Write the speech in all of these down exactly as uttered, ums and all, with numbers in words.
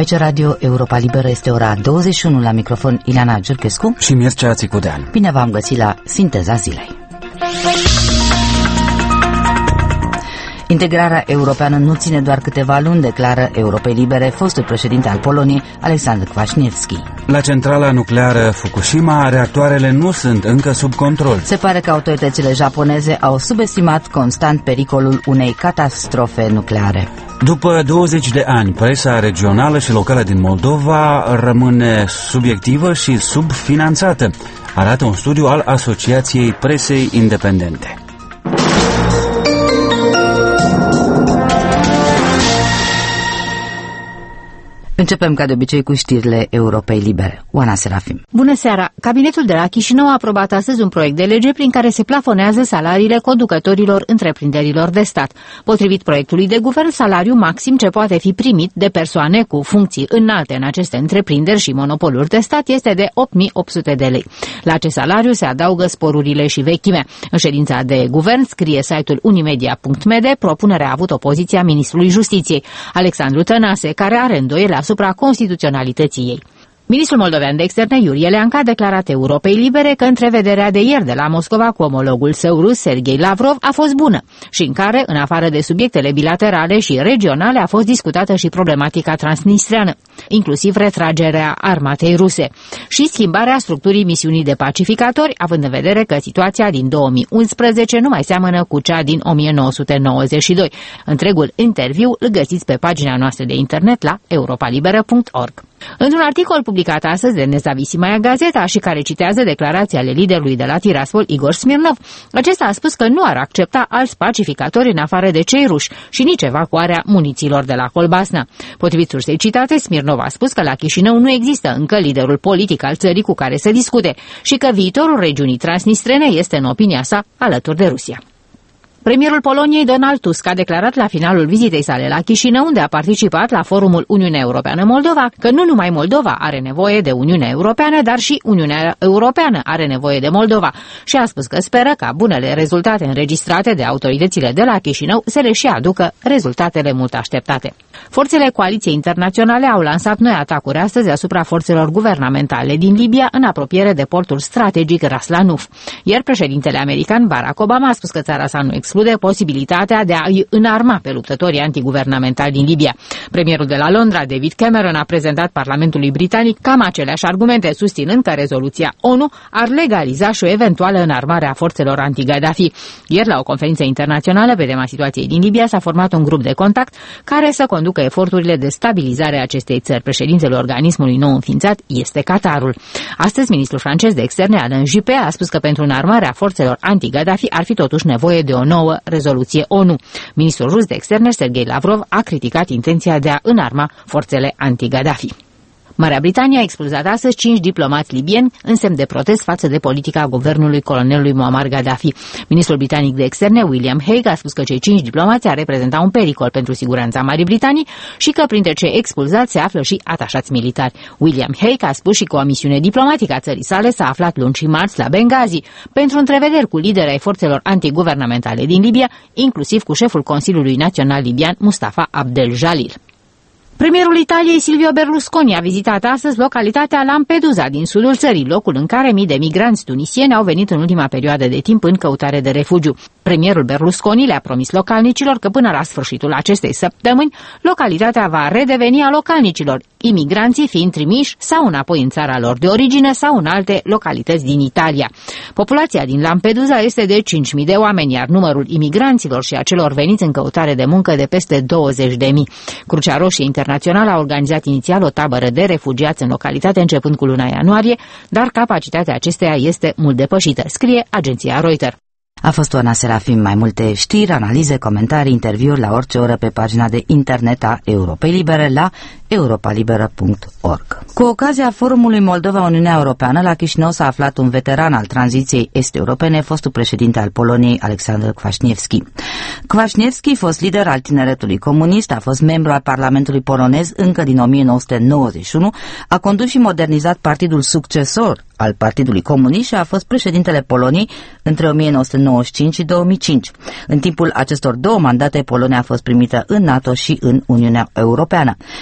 Aici Radio Europa Liberă, este ora douăzeci și unu, la microfon Ileana Giurchescu și Mircea Țicudean. Bine v-am găsit la Sinteza Zilei. Integrarea europeană nu ține doar câteva luni, declară Europei Libere fostul președinte al Poloniei, Alexandru Kwaśniewski. La centrala nucleară Fukushima, reactoarele nu sunt încă sub control. Se pare că autoritățile japoneze au subestimat constant pericolul unei catastrofe nucleare. După douăzeci de ani, presa regională și locală din Moldova rămâne subiectivă și subfinanțată, arată un studiu al Asociației Presei Independente. Începem ca de obicei cu știrile Europei Libere. Oana Serafim. Bună seara! Cabinetul de la Chișinău a aprobat astăzi un proiect de lege prin care se plafonează salariile conducătorilor întreprinderilor de stat. Potrivit proiectului de guvern, salariul maxim ce poate fi primit de persoane cu funcții înalte în aceste întreprinderi și monopoluri de stat este de opt mii opt sute de lei. La acest salariu se adaugă sporurile și vechimea. În ședința de guvern, scrie site-ul unimedia punct m d, propunerea a avut opoziția ministrului Justiției, Alexandru Tănase, care are îndoieli asupra constituționalității ei. Ministrul moldovean de externe, Iurie Leancă, a declarat Europei Libere că întrevederea de ieri de la Moscova cu omologul său rus, Sergei Lavrov, a fost bună și în care, în afară de subiectele bilaterale și regionale, a fost discutată și problematica transnistreană, inclusiv retragerea armatei ruse și schimbarea structurii misiunii de pacificatori, având în vedere că situația din două mii unsprezece nu mai seamănă cu cea din o mie nouă sute nouăzeci și doi. Întregul interviu îl găsiți pe pagina noastră de internet la europa liberă punct org. Într-un articol publicat astăzi de Nezavisimaya Gazeta și care citează declarația ale liderului de la Tiraspol, Igor Smirnov, acesta a spus că nu ar accepta alți pacificatori în afară de cei ruși și nici evacuarea muniților de la Colbasna. Potrivit sursei citate, Smirnov a spus că la Chișinău nu există încă liderul politic al țării cu care să discute și că viitorul regiunii transnistrene este, în opinia sa, alături de Rusia. Premierul Poloniei, Donald Tusk, a declarat la finalul vizitei sale la Chișinău, unde a participat la forumul Uniunea Europeană-Moldova, că nu numai Moldova are nevoie de Uniunea Europeană, dar și Uniunea Europeană are nevoie de Moldova și a spus că speră ca bunele rezultate înregistrate de autoritățile de la Chișinău să le și aducă rezultatele mult așteptate. Forțele coaliției internaționale au lansat noi atacuri astăzi asupra forțelor guvernamentale din Libia în apropiere de portul strategic Ras Lanuf. Iar președintele american Barack Obama a spus că țara sa nu exclude posibilitatea de a-i înarma pe luptătorii antiguvernamentali din Libia. Premierul de la Londra, David Cameron, a prezentat Parlamentului Britanic cam aceleași argumente, susținând că rezoluția ONU ar legaliza și o eventuală înarmare a forțelor anti-Gaddafi. Ieri, la o conferință internațională pe tema situației din Libia, s-a format un grup de contact care să conducă eforturile de stabilizare a acestei țări. Președintele organismului nou înființat este Qatarul. Astăzi, ministrul francez de externe, Alain Juppé, a spus că pentru înarmarea forțelor anti-Gaddafi ar fi totuși nevoie de o nouă rezoluție ONU. Ministrul rus de externe, Sergei Lavrov, a criticat intenția de a înarma forțele anti-Gaddafi. Marea Britanie a expulzat astăzi cinci diplomați libieni în semn de protest față de politica guvernului colonelului Muammar Gaddafi. Ministrul britanic de externe, William Hague, a spus că cei cinci diplomați ar reprezenta un pericol pentru siguranța Marii Britanii și că printre cei expulzați se află și atașați militari. William Hague a spus și că o misiune diplomatică a țării sale s-a aflat luni și marți la Benghazi pentru întrevederi cu liderii ai forțelor antiguvernamentale din Libia, inclusiv cu șeful Consiliului Național Libian, Mustafa Abdel Jalil. Premierul Italiei, Silvio Berlusconi, a vizitat astăzi localitatea Lampedusa din sudul țării, locul în care mii de migranți tunisieni au venit în ultima perioadă de timp în căutare de refugiu. Premierul Berlusconi le-a promis localnicilor că până la sfârșitul acestei săptămâni localitatea va redeveni a localnicilor, imigranții fiind trimiși sau înapoi în țara lor de origine sau în alte localități din Italia. Populația din Lampedusa este de cinci mii de oameni, iar numărul imigranților și a celor veniți în căutare de muncă de peste douăzeci de mii. Crucea Roșie Internațională a organizat inițial o tabără de refugiați în localitate începând cu luna ianuarie, dar capacitatea acesteia este mult depășită, scrie agenția Reuters. A fost Oana Serafim. Mai multe știri, analize, comentarii, interviuri la orice oră pe pagina de internet a Europei Libere la europa liberă punct org. Cu ocazia forumului Moldova-Uniunea Europeană, la Chișinău s-a aflat un veteran al tranziției est-europene, fostul președinte al Poloniei, Alexandru Kwaśniewski. Kwaśniewski, fost lider al tineretului comunist, a fost membru al Parlamentului polonez încă din o mie nouă sute nouăzeci și unu, a condus și modernizat partidul succesor al Partidului Comunist și a fost președintele Poloniei între o mie nouă sute nouăzeci și cinci și două mii cinci. În timpul acestor două mandate, Polonia a fost primită în NATO și în Uniunea Europeană, iar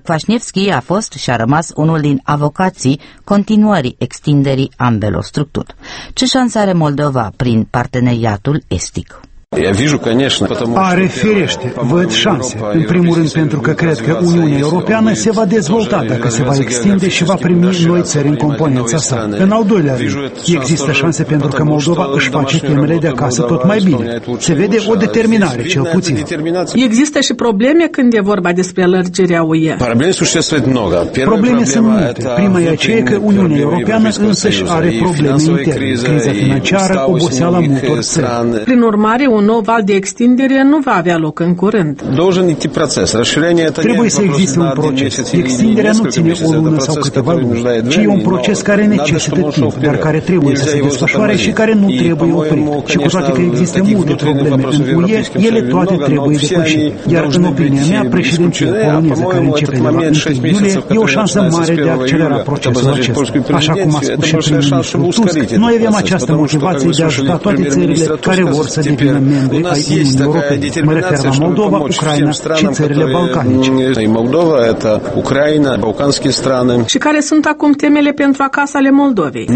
Kwaśniewski a fost și a rămas unul din avocații continuării extinderii ambelor structuri. Ce șanse are Moldova prin parteneriatul estic? Are, firește, văd șanse. În primul rând pentru că cred că Uniunea Europeană se va dezvolta dacă se va extinde și va primi noi țări în componența sa. În al doilea rând, există șanse pentru că Moldova își face temele de acasă tot mai bine. Se vede o determinare, cel puțin. Există și probleme când e vorba despre lărgirea U E. Probleme sunt multe. Prima e aceea că Uniunea Europeană însăși are probleme interne. Criza financiară, oboseala multor țări. Prin urmare, un nou val de extindere nu va avea loc în curând. Trebuie să existe un proces. Extinderea nu ține o lună sau câteva luni, ci e un proces care necesită timp, dar care trebuie să se desfășoare și care nu trebuie oprit. Și cu toate că există multe probleme în U E, ele toate trebuie depășite. Iar în opinia mea, președinția poloneză care începe la întâi iulie e o șansă mare de a accelera procesul acesta. Așa cum a spus și prim-ministrul Tusk, noi avem această motivație de a ajuta toate țările care vor să devină membri ai Uniunii Europene. Mă refer la Moldova, Ucraina și țările balcanice. Și care sunt acum temele pentru acasă ale Moldovei?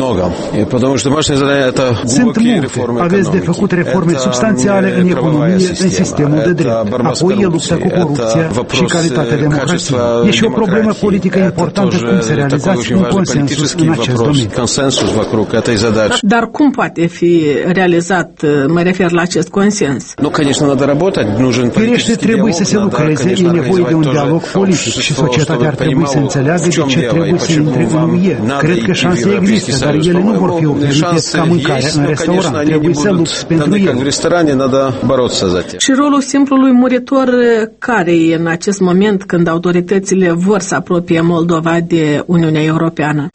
Sunt multe. Aveți de făcut reforme substanțiale în economie, în sistemul de drept. Apoi e lupta cu corupția și calitatea democrației. E și o problemă politică importantă cum să realizați un consensus în acest domeniu. Dar cum poate fi realizat, mă refer la acest consens? Firește, trebuie să se lucreze, e nevoie de un dialog politic și societatea ar trebui să înțeleagă de ce trebuie să intre în U E. Cred că șanse există, dar ele nu vor fi obținute ca mâncarea în restaurant. Trebuie să lupți pentru ele. Și rolul simplului muritor care e în acest moment când autoritățile vor să apropie Moldova de Uniunea Europeană?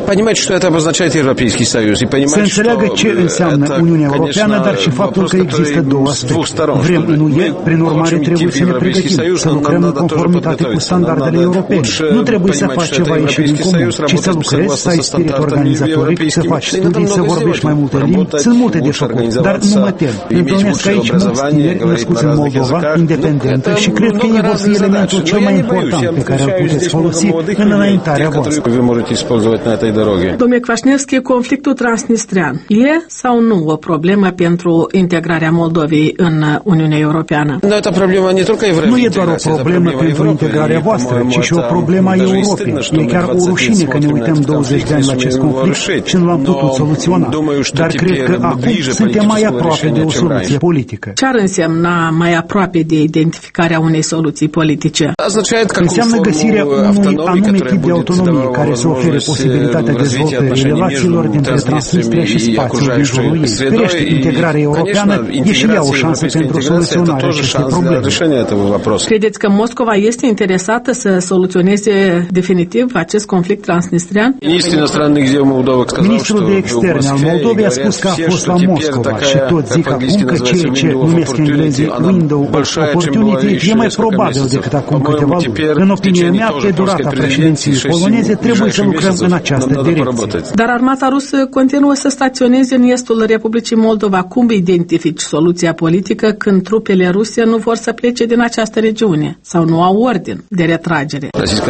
Să înțeleagă ce înseamnă Uniunea Europeană, dar și faptul că există două aspecte. Vrem în U E, prin urmare trebuie să ne pregătim, să lucrăm în conformitate cu standardele europene. Nu trebuie să faci ceva ieșit din comun, ci să lucrezi, să ai spirit organizatoric, să faci studii, să vorbești mai multe limbi. Sunt multe de făcut, dar nu mă tem. Întâlnesc aici mulți tineri născuți în Moldova, independentă, și cred că ei vor fi elementul cel mai important pe care îl puteți folosi în înaintarea voastră. Domnule Kwaśniewski, conflictul transnistrean e sau nu o problemă pentru integrarea Moldovei în Uniunea Europeană? Nu e doar o problemă pentru integrarea voastră, ci și o problemă a Europei. E chiar o rușine că ne uităm douăzeci de ani la acest conflict și nu l-am putut soluționa. Dar cred că acum suntem mai aproape de o soluție politică. Ce ar însemna mai aproape de identificarea unei soluții politice? Înseamnă găsirea unui anume tip de autonomie care să ofere posibilitatea dezvoltării relațiilor dintre Transnistria și spațiul din jurul ei. Firește, integrarea europeană e și ea o șansă pentru soluționarea acestei probleme. Credeți că Moscova este interesată să soluționeze definitiv acest conflict transnistrian? Ministrul de externe al Moldovei a spus că a fost la Moscova și tot zic acum că ceea ce numesc englezii window of opportunity e mai probabil decât acum câteva luni. În opinia mea, pe durata președinției poloneze trebuie să lucrăm în această direcție. Dar armata rusă continuă să staționeze în estul Republicii Moldova. Cum identifici soluția politică când trupele ruse nu vor să plece din această regiune sau nu au ordin de retragere?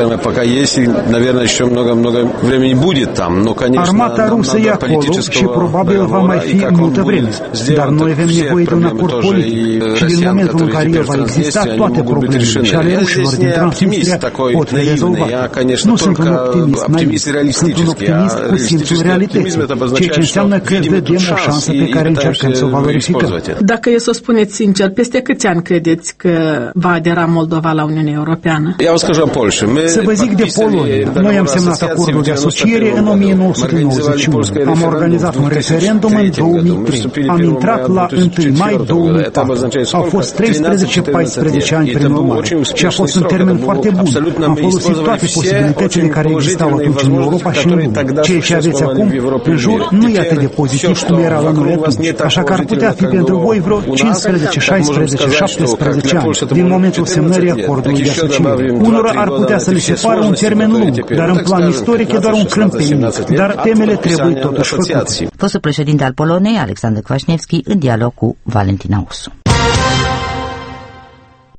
Armata rusă e acolo și probabil va mai fi multă vreme, dar noi avem nevoie de un acord politic și din momentul în care el va exista, toate problemele și ale rușilor din Transnistria pot fi rezolvate. Nu sunt un optimist naiv, sunt un optimist cu simțul realității, ceea ce înseamnă că vedem o șansă pe care încercăm să o valorificăm. Dacă e să o spuneți sincer, peste câți ani credeți că va adera Moldova la Uniunea Europeană? Să vă zic de Polonia. Noi am semnat acordul de asociere în o mie nouă sute nouăzeci și unu. Am organizat un referendum în două mii trei. Am intrat la întâi mai două mii patru. Au fost treisprezece paisprezece ani prin urmare și a fost un termen foarte bun. Am folosit toate posibilitățile care existau atunci în Europa și în lume. Ceea ce aveți acum în jur nu e atât de pozitiv cum era la noi atunci. Așa că ar putea fi pentru voi vreo cincisprezece, șaisprezece, șaptesprezece ani din momentul semnării acordului de asociere. Unora ar putea să li se pară un termen lung, dar în plan istoric e doar un crâmpenit. Dar temele trebuie totuși făcute. Fostul președinte al Poloniei, Alexander Kwaśniewski, în dialog cu Valentina Ursu.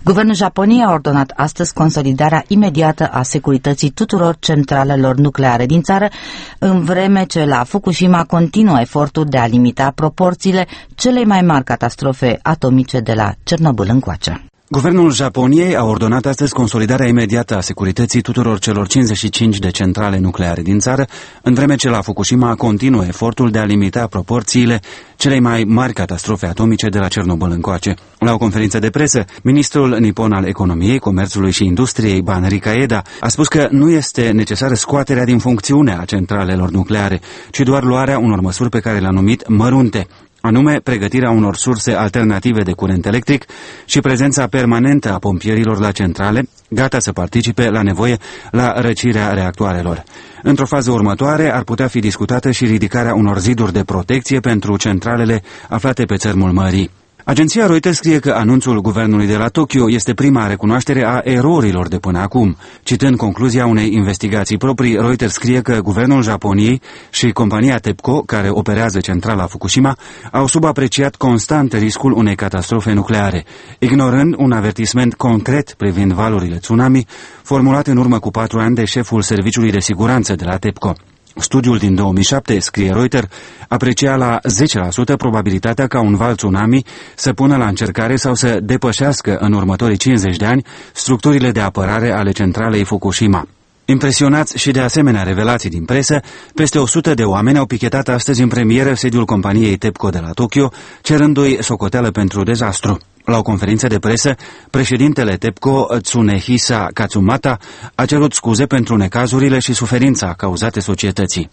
Guvernul Japoniei a ordonat astăzi consolidarea imediată a securității tuturor centralelor nucleare din țară, în vreme ce la Fukushima continuă efortul de a limita proporțiile celei mai mari catastrofe atomice de la Cernobâl încoace. Guvernul Japoniei a ordonat astăzi consolidarea imediată a securității tuturor celor cincizeci și cinci de centrale nucleare din țară, în vreme ce la Fukushima continuă efortul de a limita proporțiile celei mai mari catastrofe atomice de la Cernobâl încoace. La o conferință de presă, ministrul nipon al economiei, comerțului și industriei, Banri Kaeda, a spus că nu este necesară scoaterea din funcțiune a centralelor nucleare, ci doar luarea unor măsuri pe care le-a numit mărunte, anume pregătirea unor surse alternative de curent electric și prezența permanentă a pompierilor la centrale, gata să participe la nevoie la răcirea reactoarelor. Într-o fază următoare ar putea fi discutată și ridicarea unor ziduri de protecție pentru centralele aflate pe țărmul mării. Agenția Reuters scrie că anunțul guvernului de la Tokyo este prima recunoaștere a erorilor de până acum. Citând concluzia unei investigații proprii, Reuters scrie că guvernul Japoniei și compania TEPCO, care operează centrala Fukushima, au subapreciat constant riscul unei catastrofe nucleare, ignorând un avertisment concret privind valurile tsunami, formulat în urmă cu patru ani de șeful Serviciului de Siguranță de la TEPCO. Studiul din două mii șapte, scrie Reuters, aprecia la zece la sută probabilitatea ca un val tsunami să pună la încercare sau să depășească în următorii cincizeci de ani structurile de apărare ale centralei Fukushima. Impresionați și de asemenea revelații din presă, peste o sută de oameni au pichetat astăzi în premieră sediul companiei TEPCO de la Tokyo, cerându-i socoteală pentru dezastru. La o conferință de presă, președintele TEPCO, Tsunehisa Katsumata, a cerut scuze pentru necazurile și suferința cauzate societății.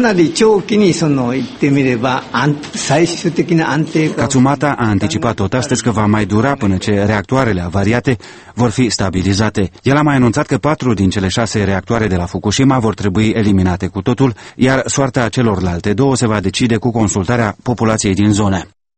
Katsumata a anticipat tot astăzi că va mai dura până ce reactoarele avariate vor fi stabilizate. El a mai anunțat că patru din cele șase reactoare de la Fukushima vor trebui eliminate cu totul, iar soarta celorlalte două se va decide cu consultarea populației din zonă.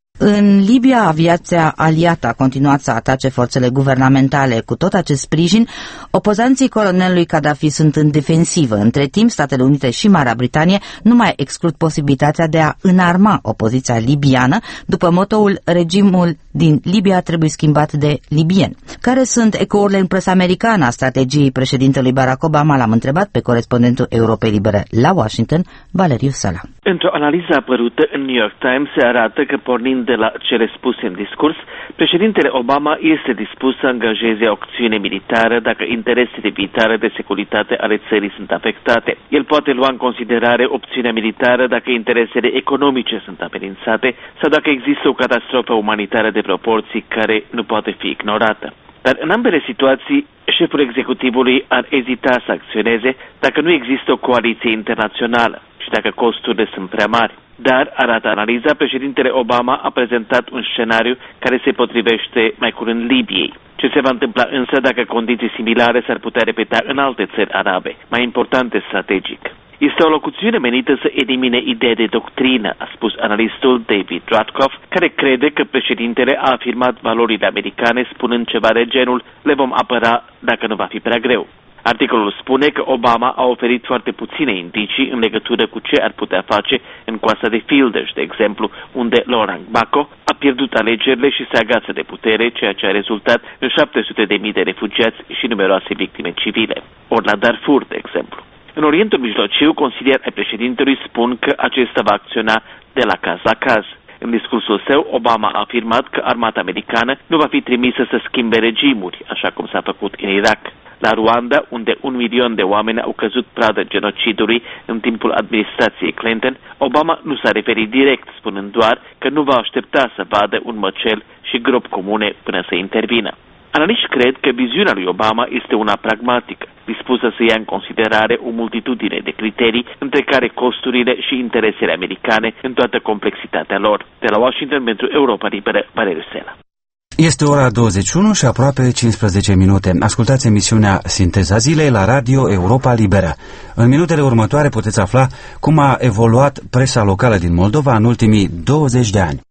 În Libia, aviația aliată a continuat să atace forțele guvernamentale. Cu tot acest sprijin, opozanții colonelului Gaddafi sunt în defensivă. Între timp, Statele Unite și Marea Britanie nu mai exclud posibilitatea de a înarma opoziția libiană, după motoul "regimul din Libia trebuie schimbat de libieni". Care sunt ecourile în presa americană a strategiei președintelui Barack Obama? L-am întrebat pe corespondentul Europei Libere la Washington, Valeriu Sala. Într-o analiză apărută în New York Times se arată că, pornind de la cele spuse în discurs, președintele Obama este dispus să angajeze o acțiune militară dacă interesele vitale de securitate ale țării sunt afectate. El poate lua în considerare opțiunea militară dacă interesele economice sunt amenințate sau dacă există o catastrofă umanitară de proporții care nu poate fi ignorată. Dar în ambele situații, șeful executivului ar ezita să acționeze dacă nu există o coaliție internațională și dacă costurile sunt prea mari. Dar, arată analiza, președintele Obama a prezentat un scenariu care se potrivește mai curând Libiei. Ce se va întâmpla însă dacă condiții similare s-ar putea repeta în alte țări arabe, mai importante strategic? Este o locuțiune menită să elimine ideea de doctrină, a spus analistul David Ratkoff, care crede că președintele a afirmat valorile americane spunând ceva de genul "le vom apăra dacă nu va fi prea greu". Articolul spune că Obama a oferit foarte puține indicii în legătură cu ce ar putea face în coasta de Fildeș, de exemplu, unde Laurent Gbagbo a pierdut alegerile și se agață de putere, ceea ce a rezultat în șapte sute de mii de refugiați și numeroase victime civile. Ori la Darfur, de exemplu. În Orientul Mijlociu, consilieri ai președintelui spun că acesta va acționa de la caz la caz. În discursul său, Obama a afirmat că armata americană nu va fi trimisă să schimbe regimuri, așa cum s-a făcut în Irak. La Rwanda, unde un milion de oameni au căzut pradă genocidului în timpul administrației Clinton, Obama nu s-a referit direct, spunând doar că nu va aștepta să vadă un măcel și gropi comune până să intervină. Analiști cred că viziunea lui Obama este una pragmatică, dispusă să ia în considerare o multitudine de criterii, între care costurile și interesele americane în toată complexitatea lor. De la Washington, pentru Europa Liberă, Valeriu Sela. Este ora douăzeci și unu și aproape cincisprezece minute. Ascultați emisiunea Sinteza Zilei la Radio Europa Liberă. În minutele următoare puteți afla cum a evoluat presa locală din Moldova în ultimii douăzeci de ani.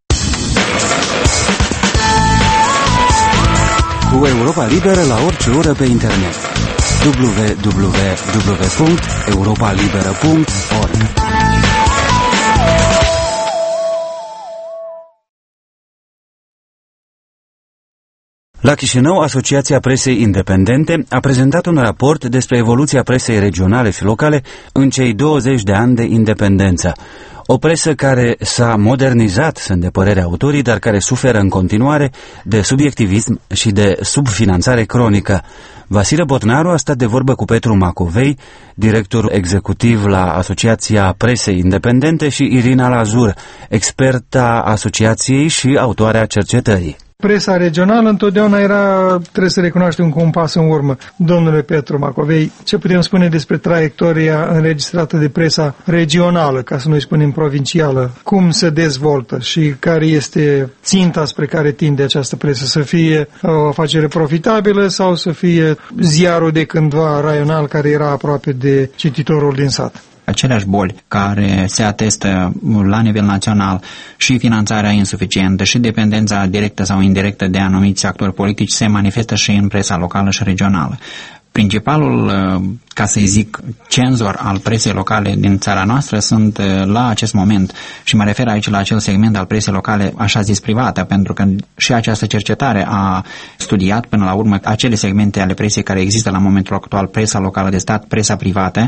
Cu Europa Liberă la orice oră pe internet. w w w punct europa liberă punct org La Chișinău, Asociația Presei Independente a prezentat un raport despre evoluția presei regionale și locale în cei douăzeci de ani de independență. O presă care s-a modernizat, sunt de părere autorii, dar care suferă în continuare de subiectivism și de subfinanțare cronică. Vasile Botnaru a stat de vorbă cu Petru Macovei, director executiv la Asociația Presei Independente, și Irina Lazur, experta asociației și autoarea cercetării. Presa regională întotdeauna era, trebuie să recunoaștem, cu un pas în urmă. Domnule Petru Macovei, ce putem spune despre traiectoria înregistrată de presa regională, ca să nu-i spunem provincială? Cum se dezvoltă și care este ținta spre care tinde această presă? Să fie o afacere profitabilă sau să fie ziarul de cândva raional care era aproape de cititorul din sat? Aceleași boli care se atestă la nivel național, și finanțarea insuficientă și dependența directă sau indirectă de anumiți actori politici, se manifestă și în presa locală și regională. Principalul, ca să-i zic, cenzor al presei locale din țara noastră sunt la acest moment, și mă refer aici la acel segment al presei locale așa zis privată, pentru că și această cercetare a studiat până la urmă acele segmente ale presei care există la momentul actual, presa locală de stat, presa privată,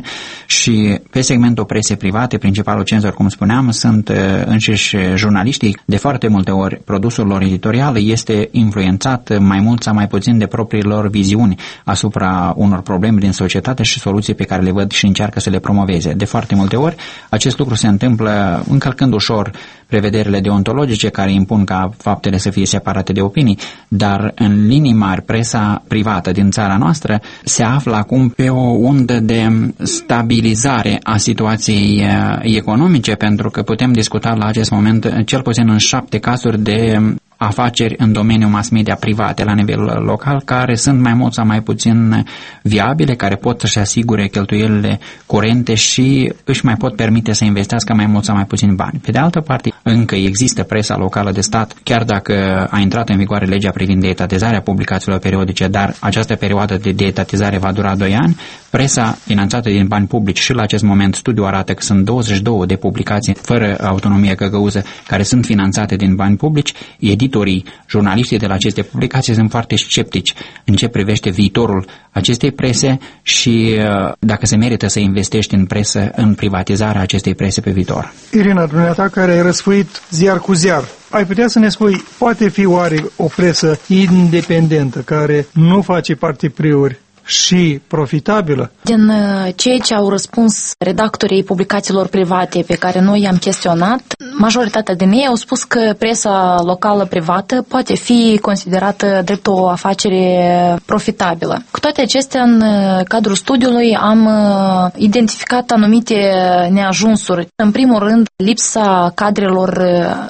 și pe segmentul presei private, principalul cenzor, cum spuneam, sunt înșiși jurnaliștii. De foarte multe ori, produsul lor editorial este influențat mai mult sau mai puțin de propriilor viziuni asupra unor probleme din societate și soluții pe care le văd și încearcă să le promoveze. De foarte multe ori, acest lucru se întâmplă încălcând ușor prevederile deontologice care impun ca faptele să fie separate de opinii, dar în linii mari, presa privată din țara noastră se află acum pe o undă de stabilizare a situației economice, pentru că putem discuta la acest moment cel puțin în șapte cazuri de afaceri în domeniul mass media private la nivel local, care sunt mai mult sau mai puțin viabile, care pot să-și asigure cheltuielile curente și își mai pot permite să investească mai mult sau mai puțin bani. Pe de altă parte, încă există presa locală de stat, chiar dacă a intrat în vigoare legea privind deetatizarea publicațiilor periodice, dar această perioadă de deetatizare va dura doi ani. Presa finanțată din bani publici, și la acest moment studiul arată că sunt douăzeci și două de publicații fără autonomie găgăuză care sunt finanțate din bani publici. Editorii, jurnaliștii de la aceste publicații sunt foarte sceptici în ce privește viitorul acestei prese și dacă se merită să investești în presă, în privatizarea acestei prese pe viitor. Irina, dumneata care ai răsfoit ziar cu ziar, ai putea să ne spui, poate fi oare o presă independentă care nu face partipriuri și profitabilă? Din ceea ce au răspuns redactorii publicațiilor private pe care noi i-am chestionat, majoritatea din ei au spus că presa locală privată poate fi considerată drept o afacere profitabilă. Cu toate acestea, în cadrul studiului am identificat anumite neajunsuri. În primul rând, lipsa cadrelor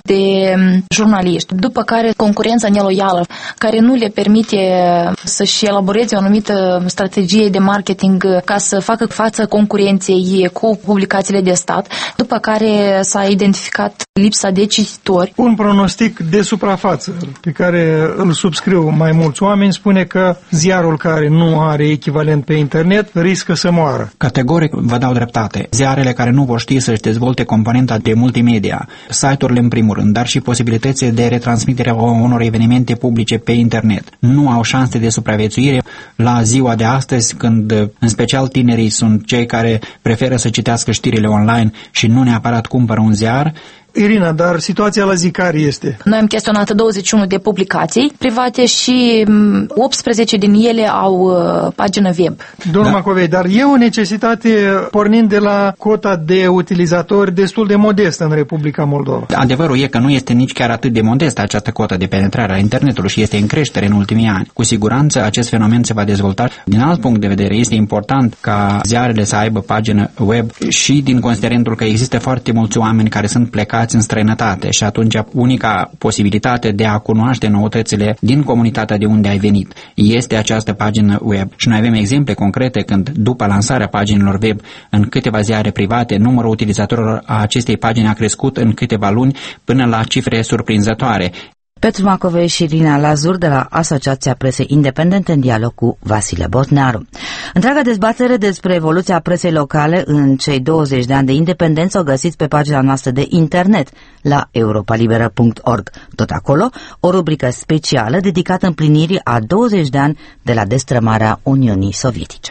de jurnaliști, după care concurența neloială, care nu le permite să-și elaboreze o anumită strategie de marketing ca să facă față concurenței cu publicațiile de stat, după care s-a identificat lipsa de cititori. Un pronostic de suprafață pe care îl subscriu mai mulți oameni spune că ziarul care nu are echivalent pe internet riscă să moară. Categoric vă dau dreptate. Ziarele care nu vor ști să-și dezvolte componenta de multimedia, site-urile în primul rând, dar și posibilitățile de retransmitere a unor evenimente publice pe internet, nu au șanse de supraviețuire la ziua de astăzi, când în special tinerii sunt cei care preferă să citească știrile online și nu neapărat cumpără un ziar. Irina, dar situația la zi care este? Noi am chestionat douăzeci și unu de publicații private și optsprezece din ele au uh, pagină web. Domnul da. Macovei, dar e o necesitate pornind de la cota de utilizatori destul de modestă în Republica Moldova. Adevărul e că nu este nici chiar atât de modestă această cotă de penetrare a internetului și este în creștere în ultimii ani. Cu siguranță acest fenomen se va dezvolta. Din alt punct de vedere, este important ca ziarele să aibă pagină web și din considerentul că există foarte mulți oameni care sunt plecați în străinătate și atunci unica posibilitate de a cunoaște noutățile din comunitatea de unde ai venit este această pagină web. Și noi avem exemple concrete când, după lansarea paginilor web în câteva ziare private, numărul utilizatorilor a acestei pagini a crescut în câteva luni până la cifre surprinzătoare. Petru Macovei și Irina Lazur de la Asociația Presei Independente în dialog cu Vasile Botnaru. Întreaga dezbatere despre evoluția presei locale în cei douăzeci de ani de independență o găsiți pe pagina noastră de internet la europa liberă punct org. Tot acolo, o rubrică specială dedicată împlinirii a douăzeci de ani de la destrămarea Uniunii Sovietice.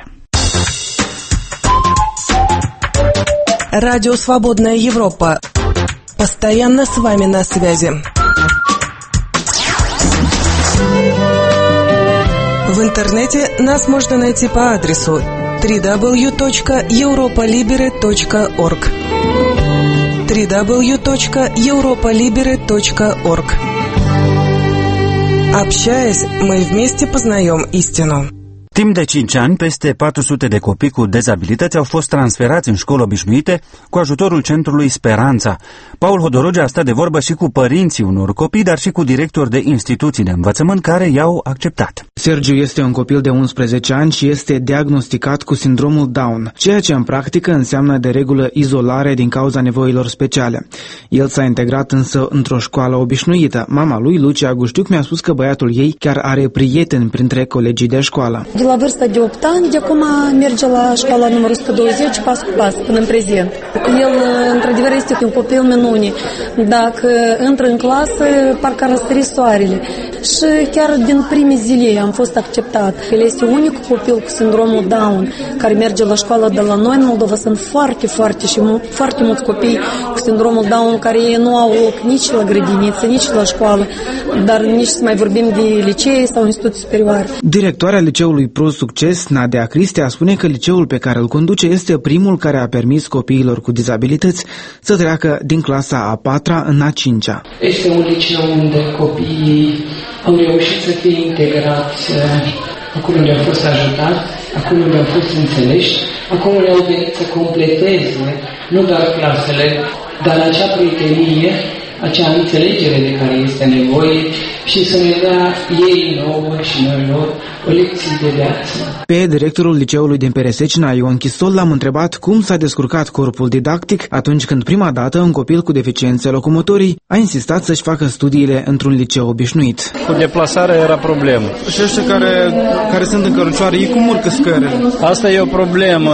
Радио «Свободная Европа». Постоянно с вами на связи. В интернете нас можно найти по адресу дабл ю дабл ю дабл ю точка европа либере точка орг дабл ю дабл ю дабл ю точка европа либере точка орг. Общаясь, мы вместе познаем истину. Timp de cinci ani, peste patru sute de copii cu dezabilități au fost transferați în școli obișnuite cu ajutorul centrului Speranța. Paul Hodorogea a stat de vorbă și cu părinții unor copii, dar și cu directori de instituții de învățământ care i-au acceptat. Sergiu este un copil de unsprezece ani și este diagnosticat cu sindromul Down, ceea ce în practică înseamnă de regulă izolare din cauza nevoilor speciale. El s-a integrat însă într-o școală obișnuită. Mama lui, Lucia Guștiuc, mi-a spus că băiatul ei chiar are prieteni printre colegii de școală. La vârsta de opt ani, de acum merge la școala numărul o sută douăzeci, pas cu pas, până în prezent. El, într-adevăr, este un copil minune. Dacă intră în clasă, parcă ar răsări soarele. Și chiar din prime zile am fost acceptat. El este unicul copil cu sindromul Down care merge la școală de la noi în Moldova. Sunt foarte, foarte și foarte mulți copii cu sindromul Down care nu au loc nici la grădiniță, nici la școală, dar nici să mai vorbim de licee sau instituții superioare. Directoarea liceului Pro Succes, Nadia Cristea, spune că liceul pe care îl conduce este primul care a permis copiilor cu dizabilități să treacă din clasa a patra în a cincea. Este un liceu unde copiii au reușit să fie integrați acolo unde au fost ajutați, acolo unde au fost înțeleși, acolo unde au venit să completeze nu doar clasele, dar acea prietenie, acea înțelegere de care este nevoie și să ne dea ei nouă și noi lor o lecție de viață. Pe directorul liceului din Peresecina, Ion Chisol, l-am întrebat cum s-a descurcat corpul didactic atunci când prima dată un copil cu deficiențe locomotorii a insistat să-și facă studiile într-un liceu obișnuit. Cu deplasarea era problemă. Și ăștia care, care sunt în cărucioare, ei cum urcă scările? Asta e o problemă.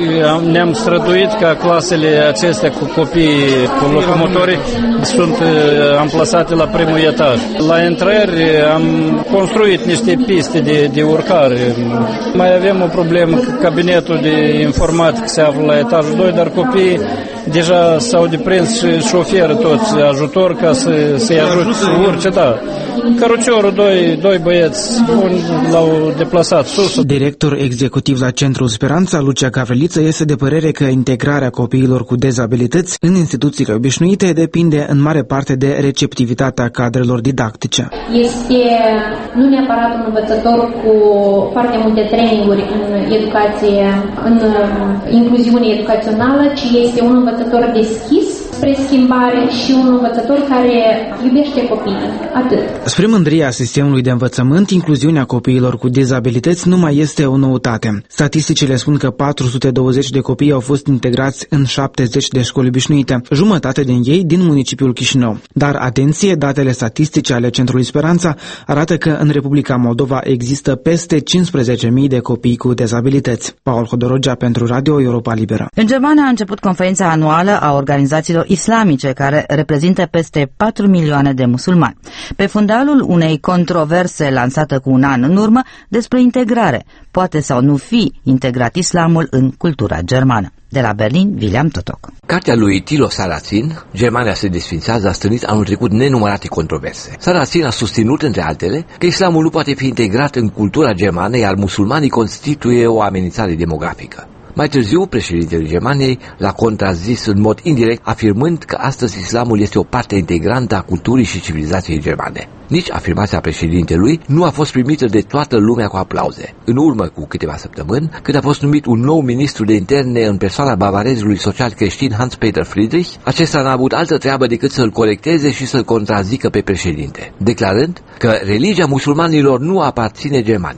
Ne-am străduit ca clasele acestea cu copii cu locomotorii sunt amplasate la primul etaj. La intrări am construit niște piste de, de urcare. Mai avem o problemă că cabinetul de informatică se află la etajul doi, dar copiii deja s-au deprins și, și oferă toți ajutor ca să, să-i ajute să urce, da. Căruciorul, doi, doi băieți l-au deplasat sus. Director executiv la Centrul Speranța, Lucia Gavriliță, este de părere că integrarea copiilor cu dezabilități în instituțiile obișnuite depinde în mare parte de receptivitatea cadrelor didactice. Este nu neapărat un învățător cu foarte multe traininguri în educație, în incluziune educațională, ci este un învățător deschis spre schimbare și un învățător care iubește copiii. Atât. Spre mândria sistemului de învățământ, incluziunea copiilor cu dizabilități nu mai este o noutate. Statisticile spun că patru sute douăzeci de copii au fost integrați în șaptezeci de școli obișnuite, jumătate din ei din municipiul Chișinău. Dar atenție, datele statistice ale Centrului Speranța arată că în Republica Moldova există peste cincisprezece mii de copii cu dizabilități. Paul Hodorogea pentru Radio Europa Liberă. În Germania a început conferința anuală a organizațiilor islamice, care reprezintă peste patru milioane de musulmani. Pe fundalul unei controverse lansată cu un an în urmă despre integrare, poate sau nu fi integrat islamul în cultura germană. De la Berlin, William Totoc. Cartea lui Thilo Sarrazin, Germania se desfințează, a stârnit anul trecut nenumărate controverse. Sarrazin a susținut, între altele, că islamul nu poate fi integrat în cultura germană, iar musulmanii constituie o amenințare demografică. Mai târziu, președintele Germaniei l-a contrazis în mod indirect, afirmând că astăzi islamul este o parte integrantă a culturii și civilizației germane. Nici afirmația președintelui nu a fost primită de toată lumea cu aplauze. În urmă cu câteva săptămâni, când a fost numit un nou ministru de interne în persoana bavarezului social creștin Hans-Peter Friedrich, acesta n-a avut altă treabă decât să-l corecteze și să-l contrazică pe președinte, declarând că religia musulmanilor nu aparține Germaniei.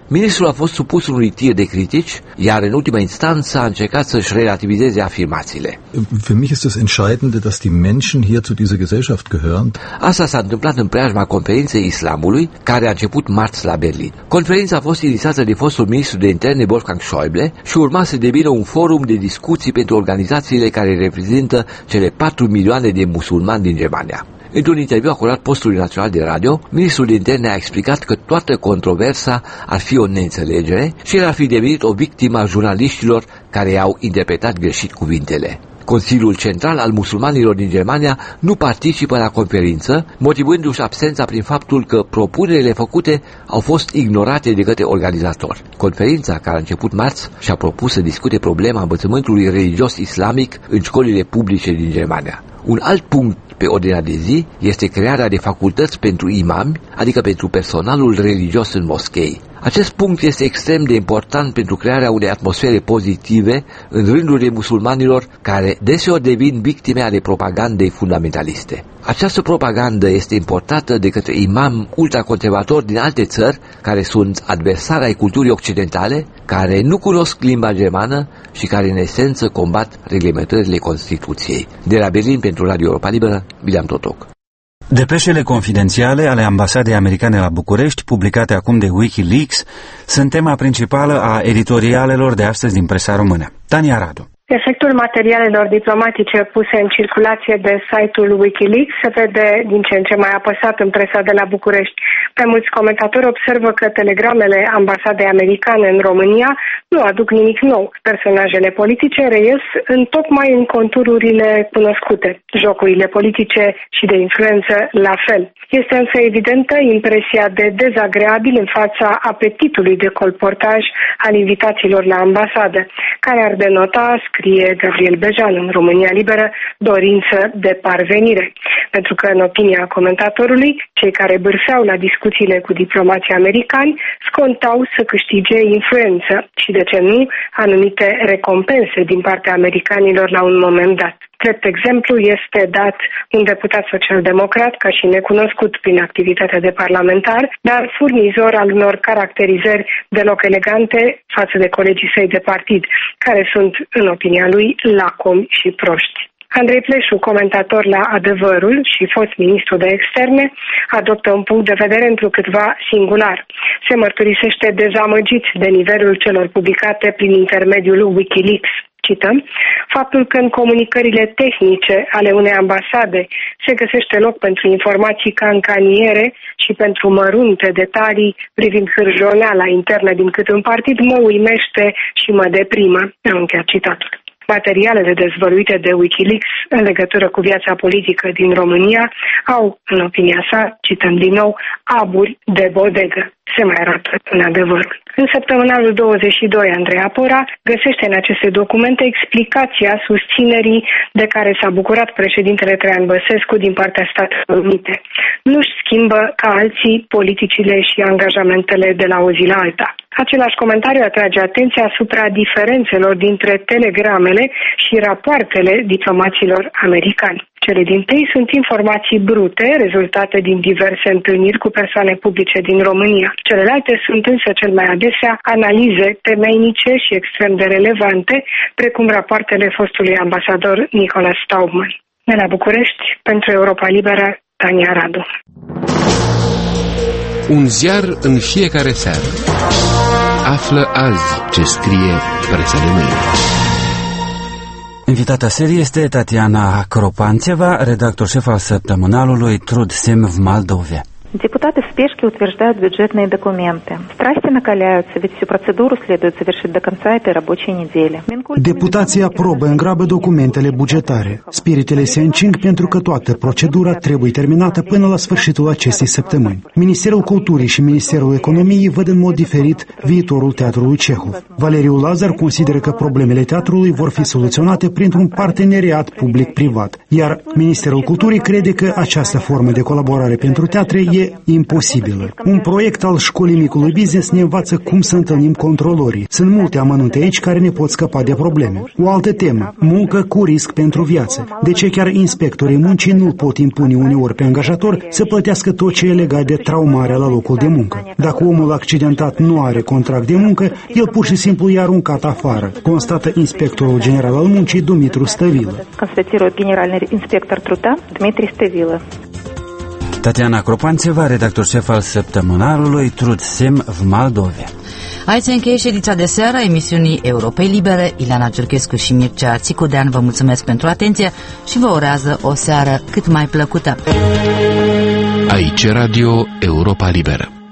Ministrul a fost supus unui tir de critici, iar în ultima instanță a încercat să-și relativizeze afirmațiile. Für mich ist das Entscheidende, dass die Menschen hier zu dieser Gesellschaft gehören. Asta s-a întâmplat în preajma conferinței islamului, care a început marți la Berlin. Conferința a fost inițiată de fostul ministru de interne Wolfgang Schäuble și urma să devină un forum de discuții pentru organizațiile care reprezintă cele patru milioane de musulmani din Germania. Într-un interviu acordat postului național de radio, ministrul de interne a explicat că toată controversa ar fi o neînțelegere și el ar fi devenit o victimă a jurnaliștilor care i-au interpretat greșit cuvintele. Consiliul Central al Musulmanilor din Germania nu participă la conferință, motivându-și absența prin faptul că propunerile făcute au fost ignorate de către organizator. Conferința, care a început marți, și-a propus să discute problema învățământului religios islamic în școlile publice din Germania. Un alt punct pe ordinea de zi este crearea de facultăți pentru imami, adică pentru personalul religios în moschei. Acest punct este extrem de important pentru crearea unei atmosfere pozitive în rândurile musulmanilor care deseori devin victime ale propagandei fundamentaliste. Această propagandă este importată de către imam ultraconservatori din alte țări care sunt adversari ai culturii occidentale, care nu cunosc limba germană și care în esență combat reglementările Constituției. De la Berlin pentru Radio Europa Liberă, William Totoc. Depeșele confidențiale ale ambasadei americane la București, publicate acum de WikiLeaks, sunt tema principală a editorialelor de astăzi din presa română. Tania Radu. Efectul materialelor diplomatice puse în circulație de site-ul WikiLeaks se vede din ce în ce mai apăsat în presa de la București. Mai mulți comentatori observă că telegramele ambasadei americane în România nu aduc nimic nou. Personajele politice reies în tocmai în contururile cunoscute, jocurile politice și de influență la fel. Este însă evidentă impresia de dezagreabil în fața apetitului de colportaj al invitațiilor la ambasadă, care ar denota, scrie Gabriel Bejan în România Liberă, dorință de parvenire. Pentru că, în opinia comentatorului, cei care bârfeau la discuțiile cu diplomații americani scontau să câștige influență și, de ce nu, anumite recompense din partea americanilor la un moment dat. Drept exemplu este dat un deputat social-democrat, ca și necunoscut prin activitatea de parlamentar, dar furnizor al unor caracterizări deloc elegante față de colegii săi de partid, care sunt, în opinia lui, lacomi și proști. Andrei Pleșu, comentator la Adevărul și fost ministru de externe, adoptă un punct de vedere întrucâtva singular. Se mărturisește dezamăgit de nivelul celor publicate prin intermediul WikiLeaks. Cităm, faptul că în comunicările tehnice ale unei ambasade se găsește loc pentru informații ca în caniere și pentru mărunte detalii privind hârjoneala internă din cât un partid mă uimește și mă deprimă. Am încheiat citatul. Materialele dezvăluite de WikiLeaks în legătură cu viața politică din România au, în opinia sa, cităm din nou, aburi de bodegă. Se mai arată în Adevărul. În săptămânalul douăzeci și doi, Andrei Apora găsește în aceste documente explicația susținerii de care s-a bucurat președintele Traian Băsescu din partea Statelor Unite. Nu-și schimbă ca alții politicile și angajamentele de la o zi la alta. Același comentariu atrage atenția asupra diferențelor dintre telegramele și rapoartele diplomaților americani. Cele dintâi sunt informații brute, rezultate din diverse întâlniri cu persoane publice din România. Celelalte sunt însă cel mai adesea analize temeinice și extrem de relevante, precum rapoartele fostului ambasador Nicolas Staubman. De la București, pentru Europa Liberă, Tania Radu. Un ziar în fiecare seară. Află azi ce scrie presa de mâine. Invitata serie este Tatiana Kropantseva, redactor șef al săptămânalului Trud Sem в Молдове. Депутаты в спешке утверждают бюджетные документы. Страсти накаляются, ведь всю процедуру следует завершить до конца этой рабочей недели. Deputații aprobă în grabă documentele bugetare. Spiritele se încing pentru că toată procedura trebuie terminată până la sfârșitul acestei săptămâni. Ministerul Culturii și Ministerul Economiei văd în mod diferit viitorul Teatrului Cehov. Valeriu Lazar consideră că problemele teatrului vor fi soluționate printr-un parteneriat public-privat, iar Ministerul Culturii crede că această formă de colaborare pentru teatre e e imposibilă. Un proiect al școlii micului business ne învață cum să întâlnim controlorii. Sunt multe amănunte aici care ne pot scăpa de probleme. O altă temă, muncă cu risc pentru viață. De ce chiar inspectorii muncii nu pot impune uneori pe angajator să plătească tot ce e legat de traumarea la locul de muncă? Dacă omul accidentat nu are contract de muncă, el pur și simplu e aruncat afară, constată inspectorul general al muncii Dumitru Stăvilă. Constatiruє генеральный инспектор труда Дмитрий Стăvilă. Tatiana Cropanțeva, redactor șef al săptămânarului Trudsem v Moldovia. Aici se încheie ședința de seară a emisiunii Europei Libere. Ileana Ciurchescu și Mircea Țicudean vă mulțumesc pentru atenție și vă urează o seară cât mai plăcută. Aici Radio Europa Liberă.